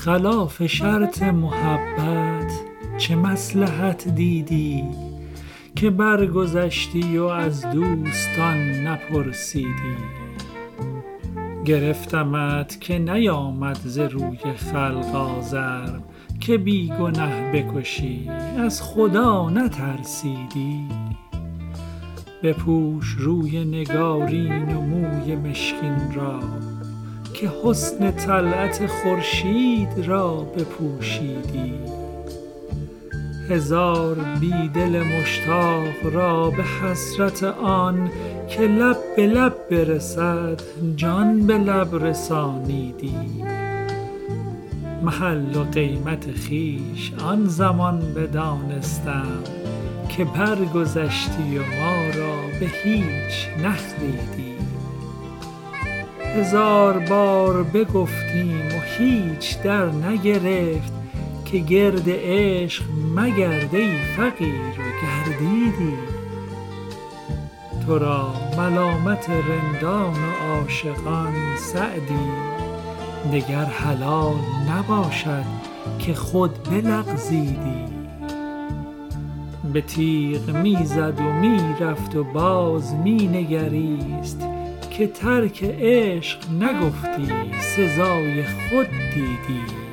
خلاف شرط محبت چه مصلحت دیدی که برگذشتی و از دوستان نپرسیدی. گرفتمت که نیامد ز روی خلق آزرم که بی گنه بکشی از خدا نترسیدی. بپوش روی نگارین و موی مشکین را که حسن طلعت خورشید را بپوشیدی. هزار بیدل مشتاق را به حسرت آن که لب به لب برسد جان به لب رسانیدی. محل و قیمت خویش آن زمان بدانستم که برگذشتی و ما را به هیچ نخریدی. هزار بار بگفتیم و هیچ در نگرفت که گرد عشق مگرد ای فقیر و گردیدی. تو را ملامت رندان و عاشقان سعدی دگر حلال نباشد که خود بلغزیدی. به تیغ می زد و می رفت و باز می نگریست که ترک عشق نگفتی سزای خود دیدی.